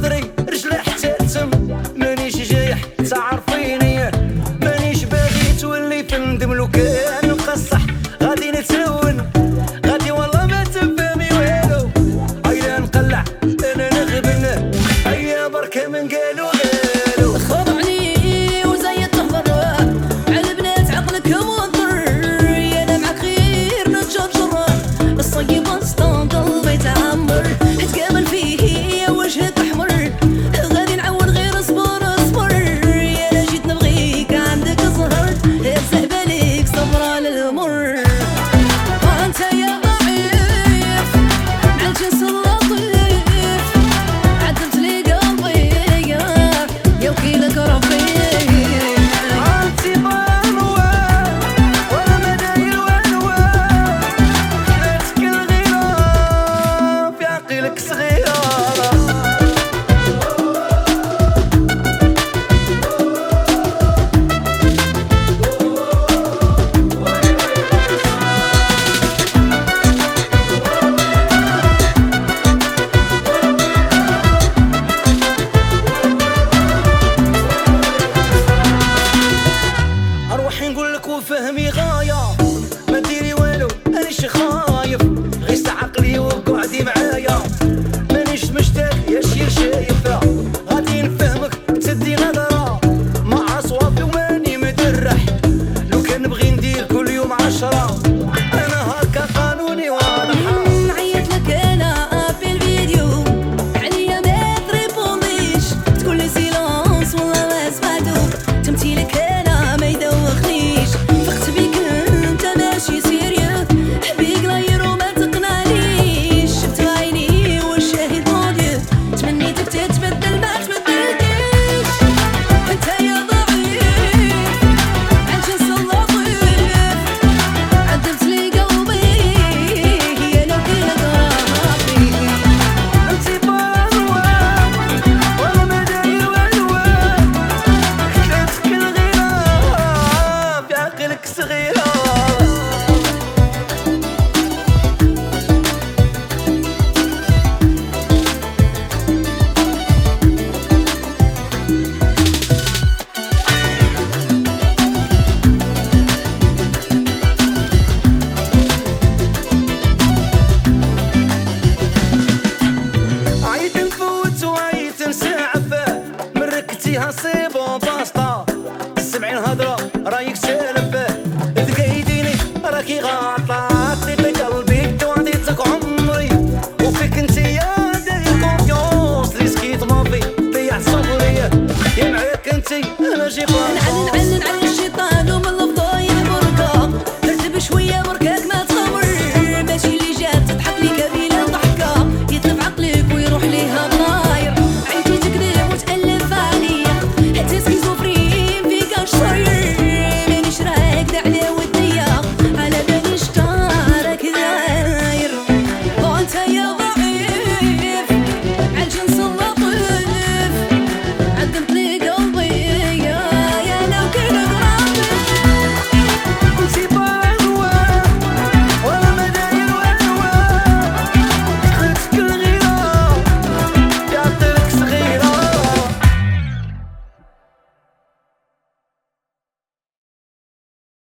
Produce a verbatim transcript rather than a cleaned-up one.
صدري رجلي حتى تم، مانيش جايح تعرفيني، مانيش باغي تولي تندم. لو كان نبقى الصح غادي نتلون، غادي والله ما تفهمي والو. هيا نقلع انا نغبن، هيا بركة من قالوا قالوا خضعني وزيد تهضر على بنات عقلك مضر. يا انا معاك غير نتجرجر، الصيب وسطن قلبي تعمر، تقابل فيه وجهك احمر، غادي نعاود غير اصبر اصبر. يا انا جيت نبغيك عندك زهر، ارزق بالك صبر على المر. وانت يا ضعيف مع الجنس اللطيف، عدلت لي قلبي يا وكيلك ربي. انتي ضلوة ولا مداير والوان، خلاتك الغيرة في عقلك صغيرة. اروحي نقولك وفهمي غاية، ما ديري والو انيش خايف، غيس عقلي وقعدي معايا، مانيش مشتاق يا شير شايفة. غادي نفهمك تدي غدرة مع صوافي وماني مدرح، لو كان نبغي ندير كل يوم عشرة انا هكا قانوني واضحة. نعيط لك انا في الفيديو عليا ما تريبونديش، تقول لي سيلونس والله ما سمعتو، تمثيلك انا ما يدوخنيش، فقت بيك انت ماشي سيريو، بيك لاير وما تقنعنيش، شفت بعيني والشاهد موديو، تمنيتك تتبدل ما تبدلتيش. انت يا ضعيف عالجنس اللطيف، عدلت لي قلبي يا لو كيلك ربي. انتي ضلوة ولا مداير والوان، خلاتك الغيرة في عقلك صغيرة. عيت نفوت وعيت نسعف، من ركتيها صير